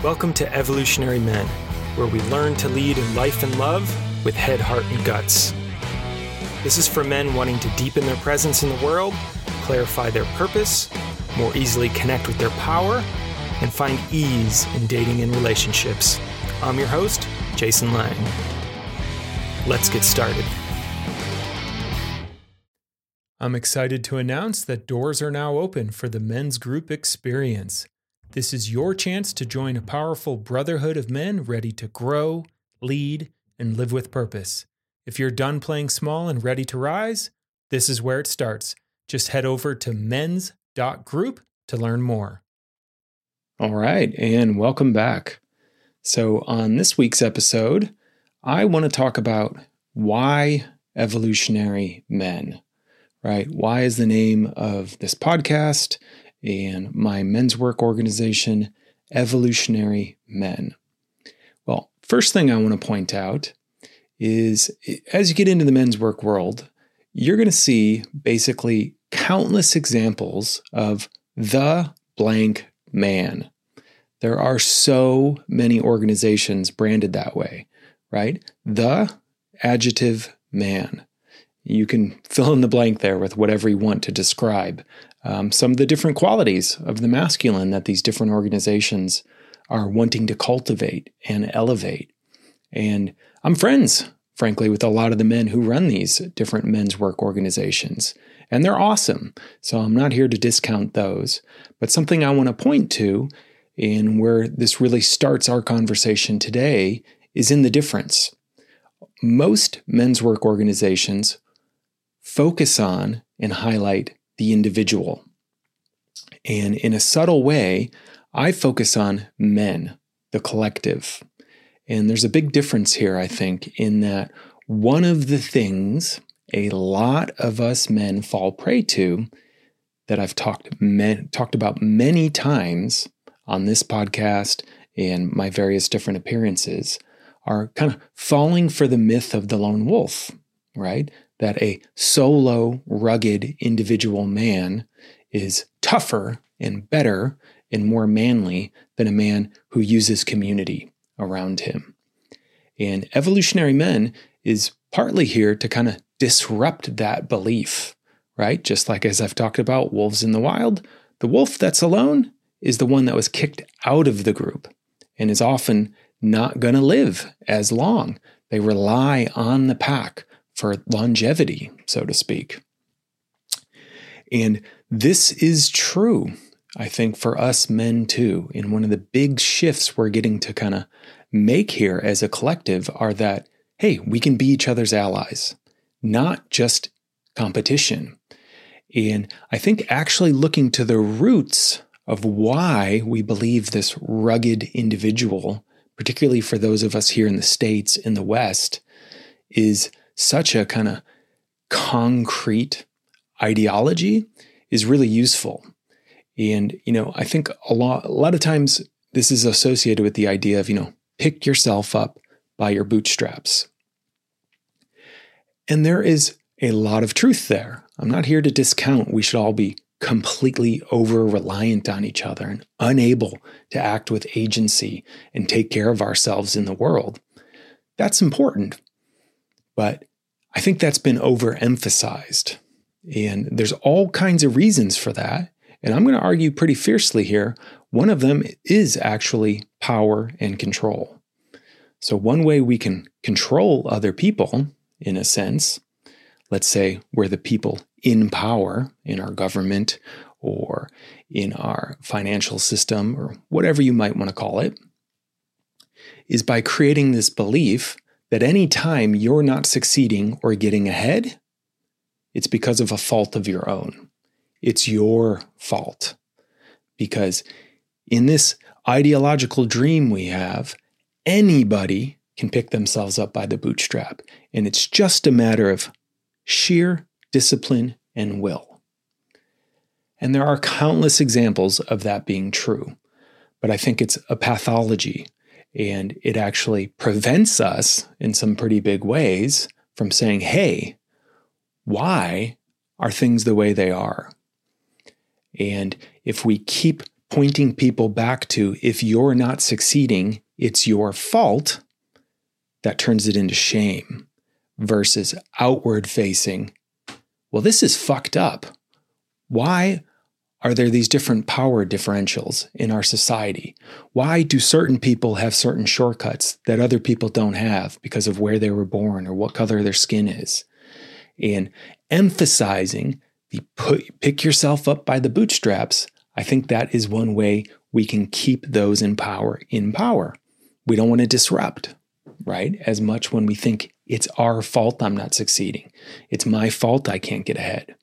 Welcome to Evolutionary Men, where we learn to lead in life and love with head, heart, and guts. This is for men wanting to deepen their presence in the world, clarify their purpose, more easily connect with their power, and find ease in dating and relationships. I'm your host, Jason Lang. Let's get started. I'm excited to announce that doors are now open for the Men's Group Experience. This is your chance to join a powerful brotherhood of men ready to grow, lead, and live with purpose. If you're done playing small and ready to rise, this is where it starts. Just head over to mens.group to learn more. All right, and welcome back. So on this week's episode, I want to talk about why evolutionary men, right? Why is the name of this podcast and my men's work organization Evolutionary Men? Well, first thing I want to point out is as you get into the men's work world, you're going to see basically countless examples of the blank man. There are so many organizations branded that way, right? The adjective man. You can fill in the blank there with whatever you want to describe some of the different qualities of the masculine that these different organizations are wanting to cultivate and elevate. And I'm friends, frankly, with a lot of the men who run these different men's work organizations. And they're awesome. So I'm not here to discount those. But something I want to point to, and where this really starts our conversation today, is in the difference. Most men's work organizations focus on and highlight the individual. And in a subtle way, I focus on men, the collective. And there's a big difference here, I think, in that one of the things a lot of us men fall prey to that I've talked about many times on this podcast and my various different appearances are kind of falling for the myth of the lone wolf, right? That a solo, rugged, individual man is tougher and better and more manly than a man who uses community around him. And Evolutionary Men is partly here to kind of disrupt that belief, right? Just like as I've talked about wolves in the wild, the wolf that's alone is the one that was kicked out of the group and is often not going to live as long. They rely on the pack for longevity, so to speak. And this is true, I think, for us men too. And one of the big shifts we're getting to kind of make here as a collective are that, hey, we can be each other's allies, not just competition. And I think actually looking to the roots of why we believe this rugged individual, particularly for those of us here in the States, in the West, is such a kind of concrete ideology is really useful. And, I think a lot of times this is associated with the idea of, pick yourself up by your bootstraps. And there is a lot of truth there. I'm not here to discount we should all be completely over-reliant on each other and unable to act with agency and take care of ourselves in the world. That's important. But I think that's been overemphasized. And there's all kinds of reasons for that. And I'm going to argue pretty fiercely here. One of them is actually power and control. So one way we can control other people, in a sense, let's say we're the people in power in our government or in our financial system or whatever you might want to call it, is by creating this belief that any time you're not succeeding or getting ahead, it's because of a fault of your own. It's your fault. Because in this ideological dream we have, anybody can pick themselves up by the bootstrap. And it's just a matter of sheer discipline and will. And there are countless examples of that being true. But I think it's a pathology. And it actually prevents us in some pretty big ways from saying, hey, why are things the way they are? And if we keep pointing people back to, if you're not succeeding, it's your fault, that turns it into shame, versus outward facing, well, this is fucked up. Why are there these different power differentials in our society? Why do certain people have certain shortcuts that other people don't have because of where they were born or what color their skin is? And emphasizing the pick yourself up by the bootstraps, I think that is one way we can keep those in power in power. We don't want to disrupt, right? As much when we think it's our fault I'm not succeeding. It's my fault I can't get ahead.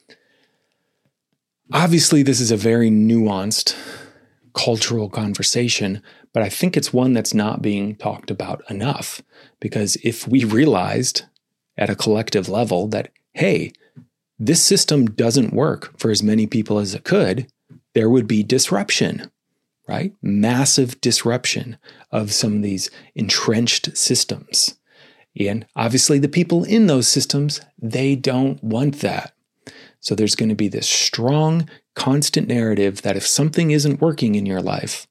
Obviously, this is a very nuanced cultural conversation, but I think it's one that's not being talked about enough. Because if we realized at a collective level that, hey, this system doesn't work for as many people as it could, there would be disruption, right? Massive disruption of some of these entrenched systems. And obviously the people in those systems, they don't want that. So there's going to be this strong, constant narrative that if something isn't working in your life,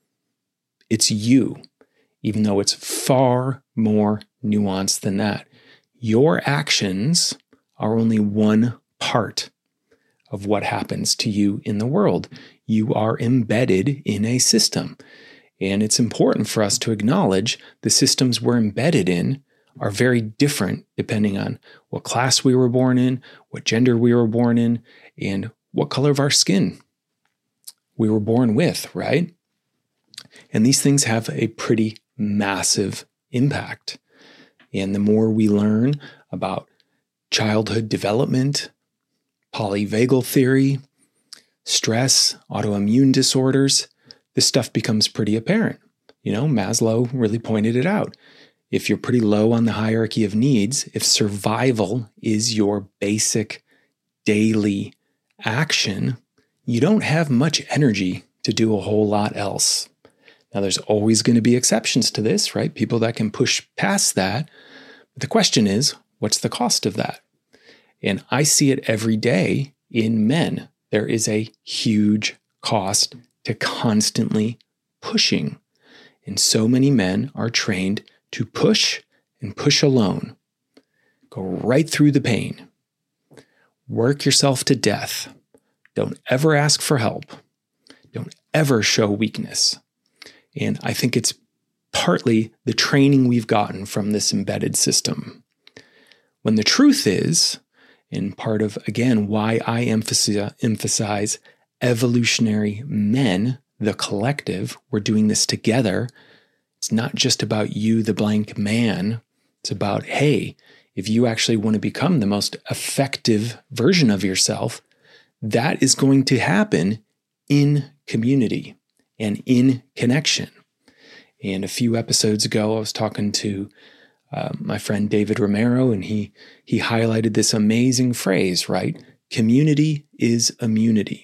it's you, even though it's far more nuanced than that. Your actions are only one part of what happens to you in the world. You are embedded in a system. And it's important for us to acknowledge the systems we're embedded in are very different depending on what class we were born in, what gender we were born in, and what color of our skin we were born with, right? And these things have a pretty massive impact. And the more we learn about childhood development, polyvagal theory, stress, autoimmune disorders, this stuff becomes pretty apparent. You know, Maslow really pointed it out. If you're pretty low on the hierarchy of needs, if survival is your basic daily action, you don't have much energy to do a whole lot else. Now, there's always going to be exceptions to this, right? People that can push past that. But the question is, what's the cost of that? And I see it every day in men. There is a huge cost to constantly pushing. And so many men are trained to push and push alone. Go right through the pain. Work yourself to death. Don't ever ask for help. Don't ever show weakness. And I think it's partly the training we've gotten from this embedded system. When the truth is, and part of, again, why I emphasize evolutionary men, the collective, we're doing this together. It's not just about you, the blank man. It's about, hey, if you actually want to become the most effective version of yourself, that is going to happen in community and in connection. And a few episodes ago, I was talking to my friend David Romero, and he highlighted this amazing phrase, right? Community is immunity.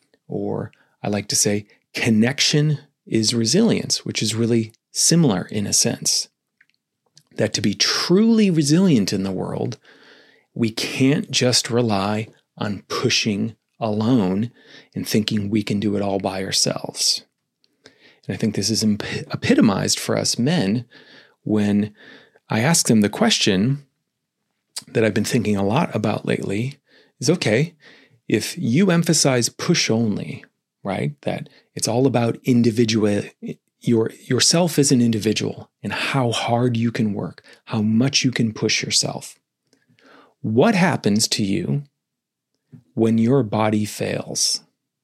Or I like to say, connection is resilience, which is really similar in a sense. That to be truly resilient in the world, we can't just rely on pushing alone and thinking we can do it all by ourselves. And I think this is epitomized for us men when I ask them the question that I've been thinking a lot about lately is, okay, if you emphasize push only, right, that it's all about yourself as an individual and how hard you can work, how much you can push yourself. What happens to you when your body fails?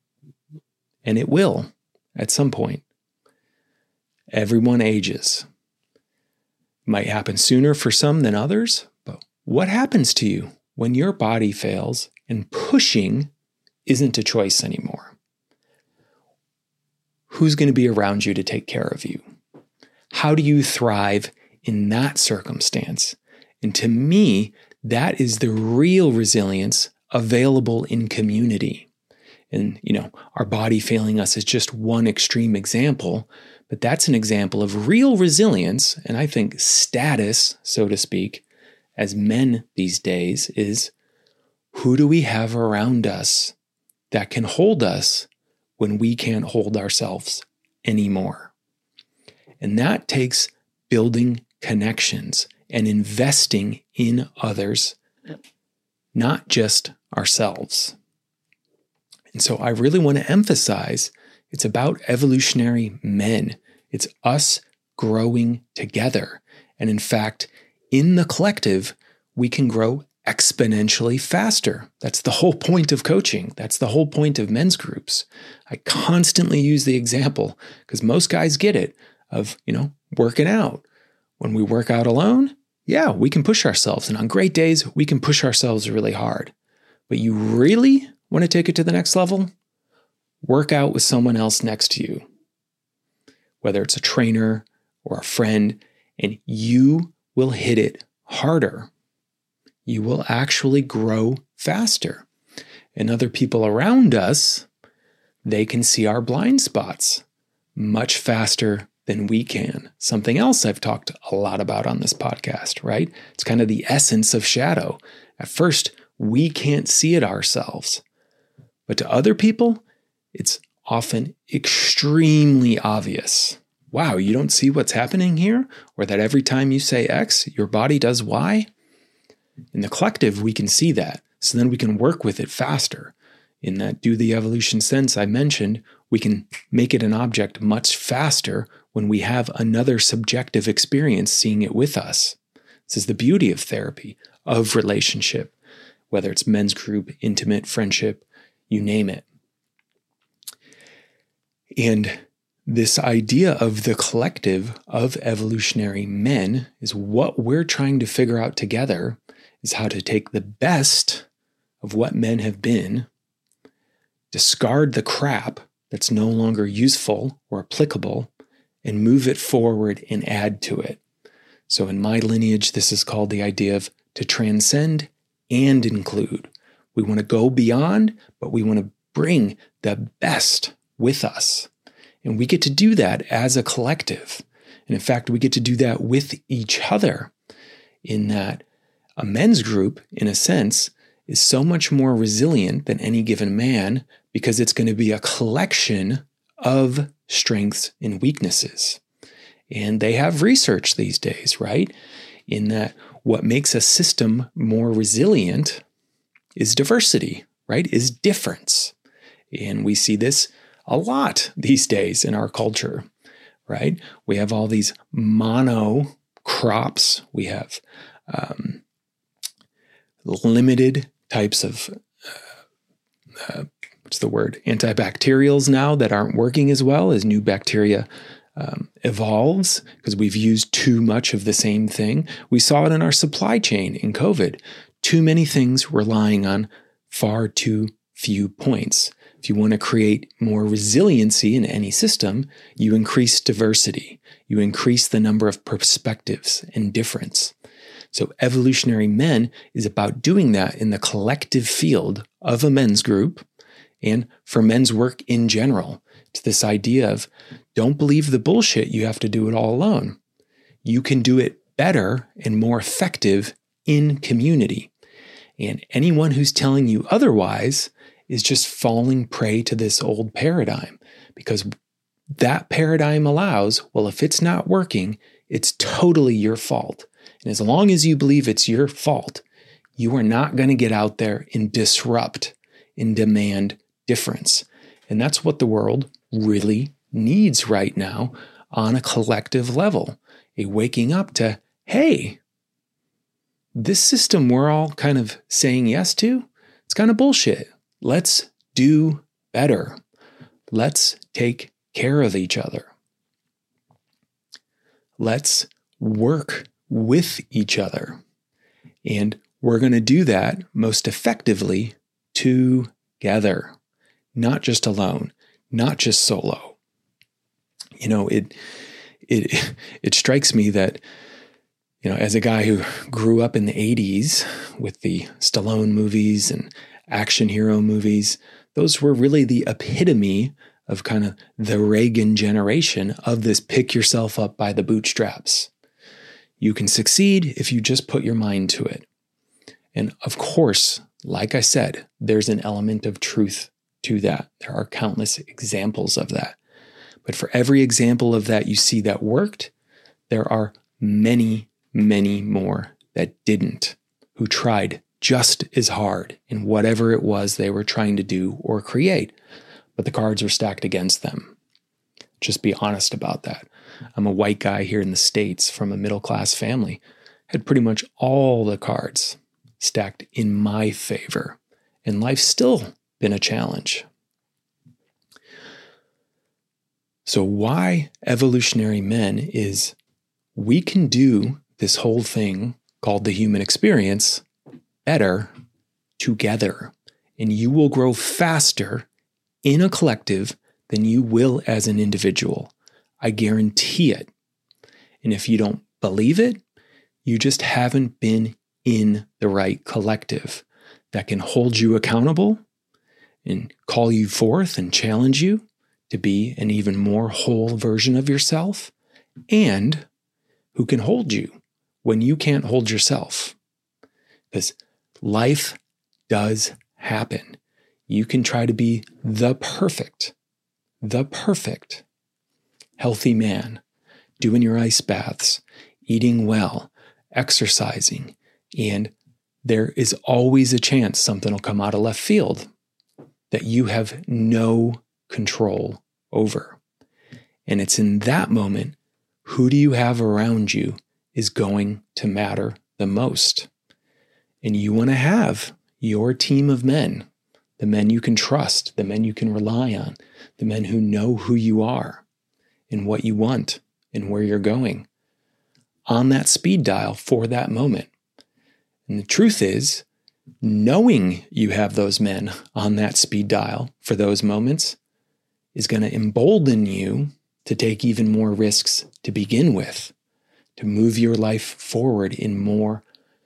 And it will at some point. Everyone ages. It might happen sooner for some than others, but what happens to you when your body fails and pushing isn't a choice anymore? Who's going to be around you to take care of you? How do you thrive in that circumstance? And to me, that is the real resilience available in community. And, our body failing us is just one extreme example, but that's an example of real resilience. And I think status, so to speak, as men these days is, who do we have around us that can hold us when we can't hold ourselves anymore. And that takes building connections and investing in others, not just ourselves. And so I really want to emphasize it's about evolutionary men. It's us growing together. And in fact, in the collective, we can grow exponentially faster. That's the whole point of coaching. That's the whole point of men's groups. I constantly use the example because most guys get it of, working out. When we work out alone, yeah, we can push ourselves. And on great days, we can push ourselves really hard. But you really want to take it to the next level? Work out with someone else next to you, whether it's a trainer or a friend, and you will hit it harder. You will actually grow faster. And other people around us, they can see our blind spots much faster than we can. Something else I've talked a lot about on this podcast, right? It's kind of the essence of shadow. At first, we can't see it ourselves. But to other people, it's often extremely obvious. Wow, you don't see what's happening here? Or that every time you say X, your body does Y? In the collective, we can see that. So then we can work with it faster. In that do the evolution sense I mentioned, we can make it an object much faster when we have another subjective experience seeing it with us. This is the beauty of therapy, of relationship, whether it's men's group, intimate, friendship, you name it. And this idea of the collective of evolutionary men is what we're trying to figure out together is how to take the best of what men have been, discard the crap that's no longer useful or applicable, and move it forward and add to it. So in my lineage, this is called the idea of to transcend and include. We want to go beyond, but we want to bring the best with us. And we get to do that as a collective. And in fact, we get to do that with each other in that a men's group, in a sense, is so much more resilient than any given man because it's going to be a collection of strengths and weaknesses. And they have research these days, right? In that what makes a system more resilient is diversity, right? Is difference. And we see this a lot these days in our culture, right? We have all these mono crops. We have limited types of, antibacterials now that aren't working as well as new bacteria evolves because we've used too much of the same thing. We saw it in our supply chain in COVID. Too many things relying on far too few points. If you want to create more resiliency in any system, you increase diversity. You increase the number of perspectives and difference. So evolutionary men is about doing that in the collective field of a men's group and for men's work in general. It's this idea of don't believe the bullshit you have to do it all alone. You can do it better and more effective in community. And anyone who's telling you otherwise is just falling prey to this old paradigm because that paradigm allows, well, if it's not working, it's totally your fault. And as long as you believe it's your fault, you are not going to get out there and disrupt and demand difference. And that's what the world really needs right now on a collective level. A waking up to, hey, this system we're all kind of saying yes to, it's kind of bullshit. Let's do better. Let's take care of each other. Let's work with each other. And we're going to do that most effectively together, not just alone, not just solo. It strikes me that, as a guy who grew up in the 80s with the Stallone movies and action hero movies, those were really the epitome of kind of the Reagan generation of this pick yourself up by the bootstraps. You can succeed if you just put your mind to it. And of course, like I said, there's an element of truth to that. There are countless examples of that. But for every example of that you see that worked, there are many, many more that didn't, who tried just as hard in whatever it was they were trying to do or create, but the cards were stacked against them. Just be honest about that. I'm a white guy here in the States from a middle-class family, had pretty much all the cards stacked in my favor, and life's still been a challenge. So why evolutionary men is we can do this whole thing called the human experience better together, and you will grow faster in a collective than you will as an individual. I guarantee it. And if you don't believe it, you just haven't been in the right collective that can hold you accountable and call you forth and challenge you to be an even more whole version of yourself, and who can hold you when you can't hold yourself. Because life does happen. You can try to be the perfect healthy man, doing your ice baths, eating well, exercising, and there is always a chance something will come out of left field that you have no control over. And it's in that moment, who do you have around you is going to matter the most. And you want to have your team of men, the men you can trust, the men you can rely on, the men who know who you are and what you want and where you're going, on that speed dial for that moment. And the truth is, knowing you have those men on that speed dial for those moments is going to embolden you to take even more risks to begin with, to move your life forward in more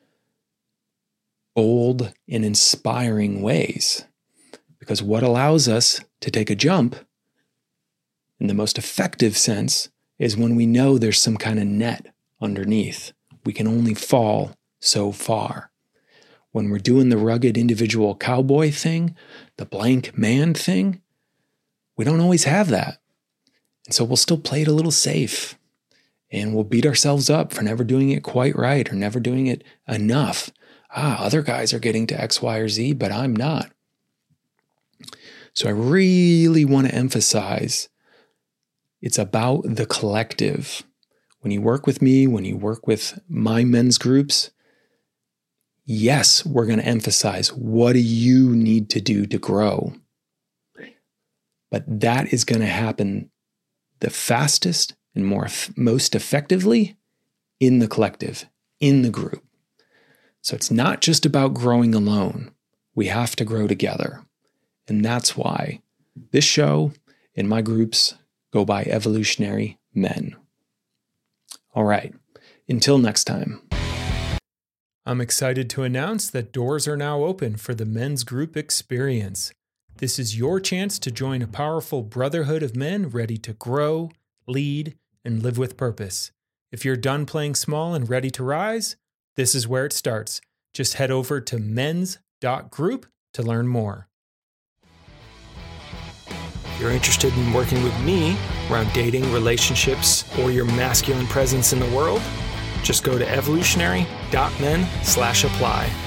bold and inspiring ways. Because what allows us to take a jump in the most effective sense is when we know there's some kind of net underneath. We can only fall so far. When we're doing the rugged individual cowboy thing, the blank man thing, we don't always have that. And so we'll still play it a little safe. And we'll beat ourselves up for never doing it quite right or never doing it enough. Other guys are getting to X, Y, or Z, but I'm not. So I really want to emphasize it's about the collective. When you work with me, when you work with my men's groups, yes, we're going to emphasize what do you need to do to grow. But that is going to happen the fastest and most effectively in the collective, in the group. So it's not just about growing alone. We have to grow together. And that's why this show and my groups go by Evolutionary Men. All right, until next time. I'm excited to announce that doors are now open for the men's group experience. This is your chance to join a powerful brotherhood of men ready to grow, lead, and live with purpose. If you're done playing small and ready to rise, this is where it starts. Just head over to mens.group to learn more. If you're interested in working with me around dating, relationships, or your masculine presence in the world, just go to evolutionary.men/apply.